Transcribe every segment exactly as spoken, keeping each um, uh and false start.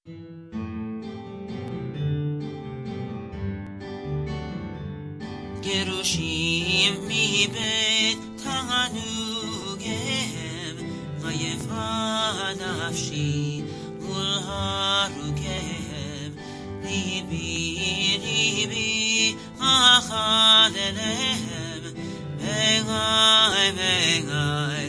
Gerushim mi bet tanugehem Vayefa nafshi mul harugehem Libi libi achal elehem Bengai bengai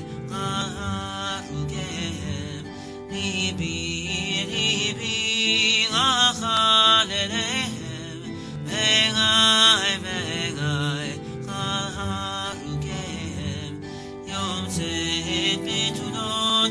harugehem Libi libi achal elehem Bengai bengai harugehem Yom zed betulot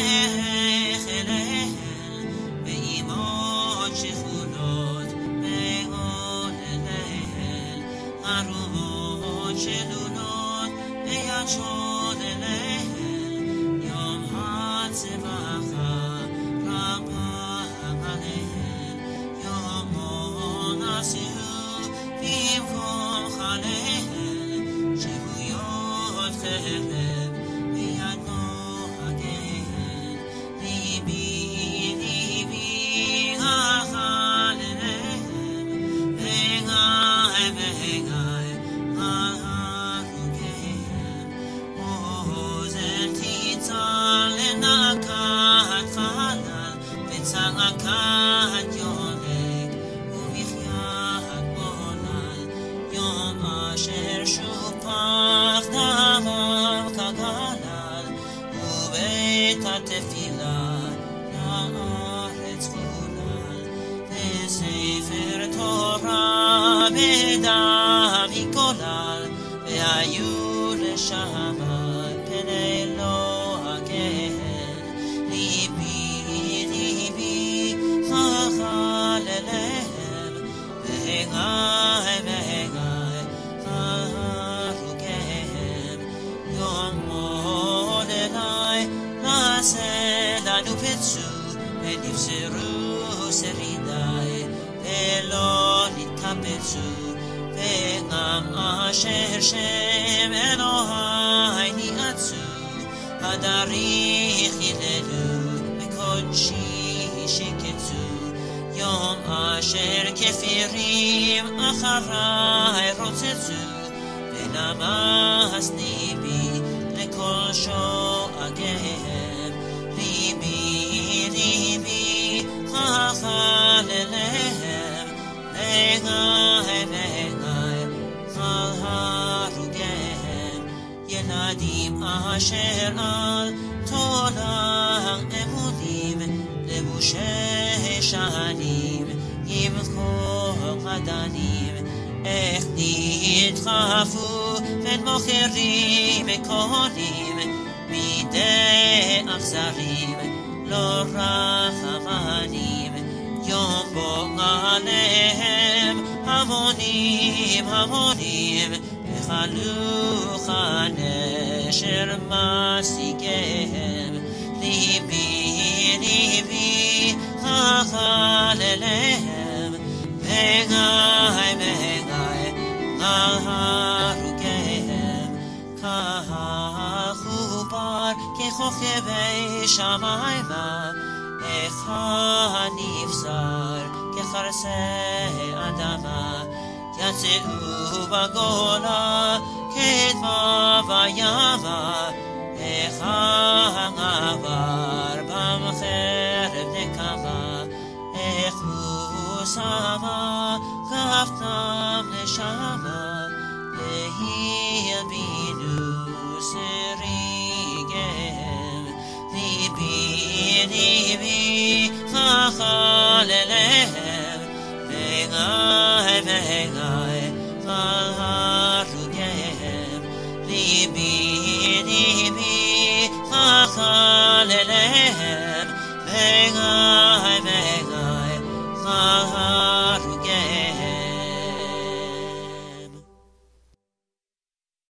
mechelehem Beimot shechulot me'ol elehem Arumot shelulot beyachot elehem Yom hatzvacha rabah alehem Yom onasihu במקום חליהם שבויות חרב ביד נוהגיהם ליבי ליבי אכל אליהם וגיא וגיא על הרוגיהם אוזן תצל לנקת חלל וצעקת יונק ובחיית בונל יום אשר שופך דמם כגלל ובית התפילה לארץ חולל לספר תורה בדם יקולל והיו לשמה פני אלוהיהם ליבי ליבי חכל אליהם והגיא והגיא harugehem Yom Molelai na'aseh lanu pitzu ונבשרו שרידי ולא נתקבצו וגם אשר שם אלוהי ניאצו הדריך היללו וקודשי שקצו יום אשר כפירים אחרי רוצצו ונמס ליבי לכל שואגיהם ליבי ליבי חכל אליהם לגיא לגיא על הרוגיהם ילדים אשר על תולר אמונים לבושי שנים ימחו קדנים איך נדחפו בין מוכרים וקונים מידי אכזרים לא רחמנים יום בוא עליהם המונים המונים וחלוך הנשר משיגיהם ליבי ליבי חכל אליהם וגיא וגיא על הרוגיהם כחובר ככוכבי שמיימה איך הנבשר כחרסי אדמה יצאו בגולה כדמה וימה איך העבר במחרב נקמה איך הוא שמה כפתם לשמה להילבין